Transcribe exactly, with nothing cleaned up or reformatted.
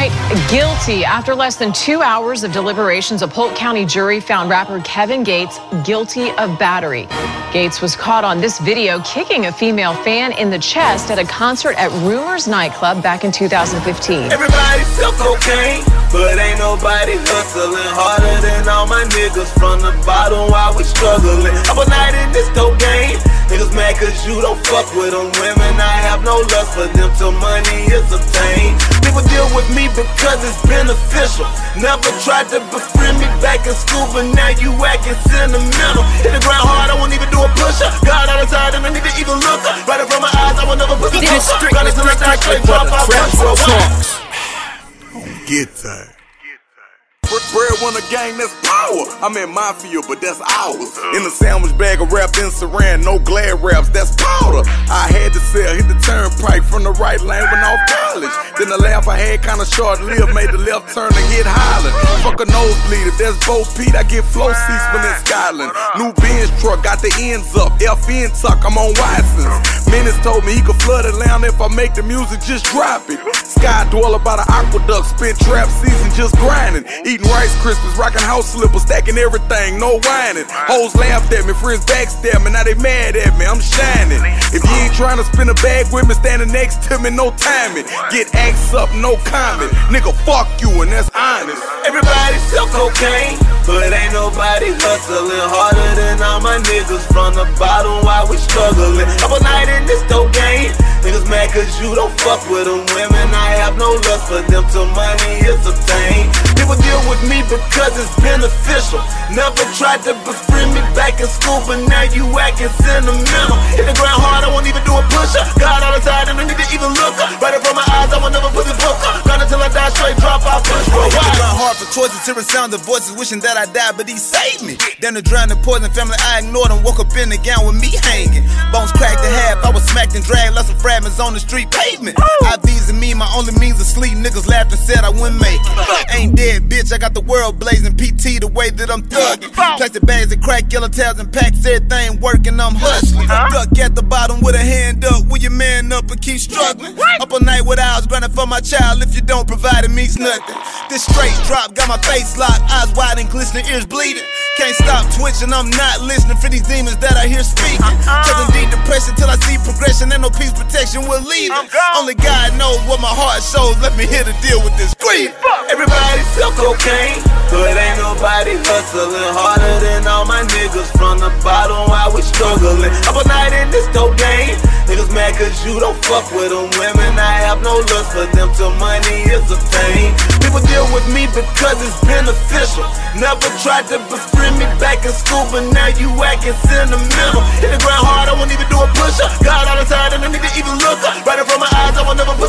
tonight, guilty. After less than two hours of deliberations, a Polk County jury found rapper Kevin Gates guilty of battery. Gates was caught on this video kicking a female fan in the chest at a concert at Rumors nightclub back in two thousand fifteen. Everybody sell cocaine, but ain't nobody hustling harder than all my niggas from the bottom while we struggling. Up all night in this dope game. Niggas mad cause you don't fuck with them. Women, I have no lust for them till money is obtained. People deal with me because it's beneficial. Never tried to befriend me back in school, but now you acting sentimental. Hit the ground hard, I won't even do a push-up. God on the side, and I need to even look up. Right in front of my eyes, I will never put the fuck up. Got it till I die, straight drop out. Get that. Bread won a gang, that's power. I'm in mafia, but that's ours. In a sandwich bag of wrapped in saran, no glad wraps, that's powder. I had to sell, hit the turnpike from the right lane when off college. Then the laugh I had kinda short-lived, made the left turn and hit Highland. Fuck a nosebleed, if that's Bo Pete, I get flow seats when in Scotland. New Benz truck, got the ends up, F N tuck, I'm on Watson's. Menace told me he could flood Atlanta if I make the music, just drop it. Sky dweller by the aqueduct, spent trap season just grinding. Eating Rice Krispies, rocking house slippers, stacking everything, no whining. Hoes laughed at me, friends backstab me, now they mad at me, I'm shining. If you ain't trying to spin a bag with me, standing next to me, no timing. Get axed up, no comment. Nigga, fuck you, and that's honest. Everybody sell cocaine, but ain't nobody hustling harder than all my niggas from the bottom while we struggling. Up all night in this dope game. Niggas mad cause you don't fuck with them. Women, I have no lust for them till money is obtained. People deal with me because it's beneficial. Never tried to befriend me back in school, but now you acting sentimental. Hit the ground hard, I won't even do a push-up. God on the side, and I need to even look up. Right in front of my eyes, I will never put this book up. Gone until I die, straight drop out, push for a while. Run hard for choices, hearing sounds of voices, wishing that I died, but he saved me. Down to drown the poison family, I ignored him. Woke up in the gown with me hanging. Bones cracked in half, I was smacked and dragged, left some fragments on the street pavement. I V's and me, my only means of sleep. Niggas laughed and said I wouldn't make it. Ain't dead, bitch, I got the world blazing. P T the way that I'm thugging. Plastic bags of crack, yellow tails and packs, everything working, I'm hustling. Duck at the bottom with a hand up, will you man up and keep struggling? Up all night with eyes grinding for my child, if you don't provide it means nothing. This straight drop got my face locked, eyes wide and glistening, ears bleeding. Can't stop twitching, I'm not listening for these demons that I hear speaking. Chugging deep depression till I see progression, ain't no peace protection, we're leaving. Only God knows what my heart shows, let me hear the deal with this grief. Everybody sell cocaine, but ain't nobody hustling harder than all my niggas from the bottom while we struggling. Up all night in this dope game. Niggas mad cause you don't fuck with them. Women, I have no lust for them till money is obtained. People deal with me because it's beneficial. Never tried to befriend me back in school, but now you acting sentimental. Hit the ground hard, I won't even do a push-up. God on the side, and I need to even look up. Right in front of my eyes, I will never put